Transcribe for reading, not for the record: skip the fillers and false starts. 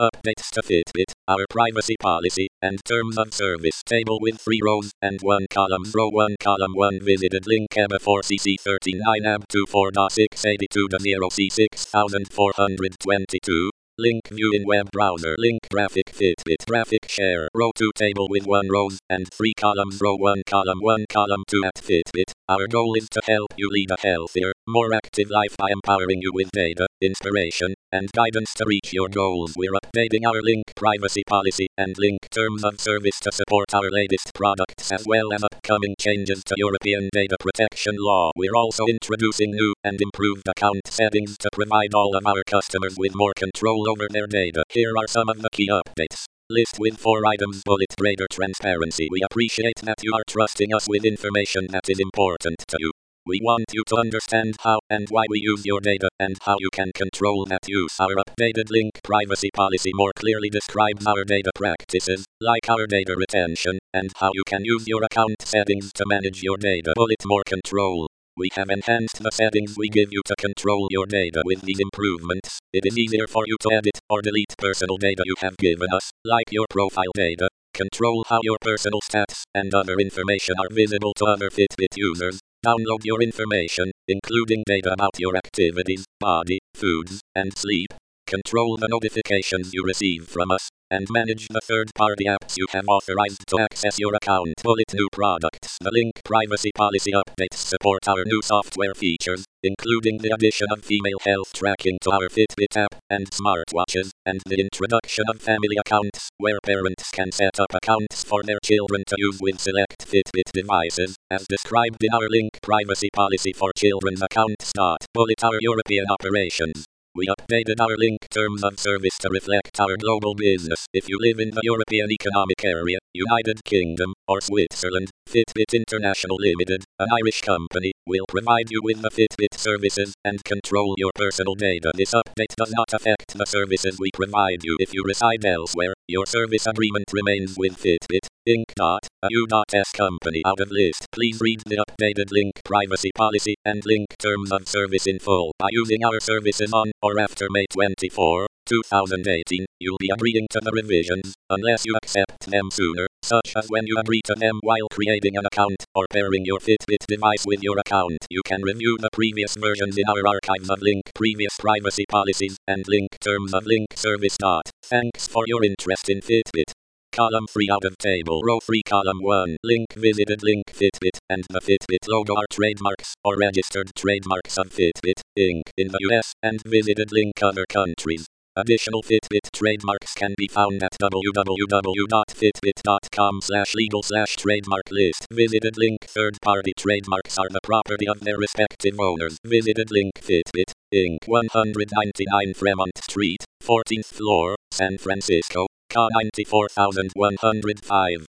Updates to Fitbit, our privacy policy, and terms of service table with 3 rows and 1 column. Row 1 column 1 visited link EBA4CC39AB24.682.0C6422. Link view in web browser. Link graphic Fitbit graphic share. Row 2 table with 1 rows and 3 columns. Row 1 column 2 at Fitbit. Our goal is to help you lead a healthier, more active life by empowering you with data, inspiration, and guidance to reach your goals. We're updating our link privacy policy and link terms of service to support our latest products as well as upcoming changes to European data protection law. We're also introducing new and improved account settings to provide all of our customers with more control over their data. Here are some of the key updates. List with 4 items. Bullet greater transparency. We appreciate that you are trusting us with information that is important to you. We want you to understand how and why we use your data and how you can control that use. Our updated link privacy policy more clearly describes our data practices, like our data retention, and how you can use your account settings to manage your data. Bullet more control. We have enhanced the settings we give you to control your data. With these improvements, it is easier for you to edit or delete personal data you have given us, like your profile data. Control how your personal stats and other information are visible to other Fitbit users. Download your information, including data about your activities, body, foods, and sleep. Control the notifications you receive from us, and manage the third-party apps you have authorized to access your account. Bullet new products. The link privacy policy updates support our new software features, including the addition of female health tracking to our Fitbit app and smartwatches, and the introduction of family accounts, where parents can set up accounts for their children to use with select Fitbit devices, as described in our link privacy policy for children's accounts. Bullet our European operations. We updated our link terms of service to reflect our global business. If you live in the European Economic Area, United Kingdom, or Switzerland, Fitbit International Limited, an Irish company, will provide you with the Fitbit services and control your personal data. This update does not affect the services we provide you. If you reside elsewhere, your service agreement remains with Fitbit, Inc. A U.S. company out of list. Please read the updated link privacy policy and link terms of service in full. By using our services on or after May 24, 2018, you'll be agreeing to the revisions, unless you accept them sooner, such as when you agree to them while creating an account or pairing your Fitbit device with your account. You can review the previous versions in our archives of link previous privacy policies and link terms of link service. Thanks for your interest in Fitbit. Column 3 out of table. Row 3 column 1. Link visited link Fitbit and the Fitbit logo are trademarks or registered trademarks of Fitbit, Inc. in the US and visited link other countries. Additional Fitbit trademarks can be found at www.fitbit.com/legal/trademark list. Visited link third-party trademarks are the property of their respective owners. Visited link Fitbit, Inc. 199 Fremont Street, 14th floor, San Francisco, CA 94105.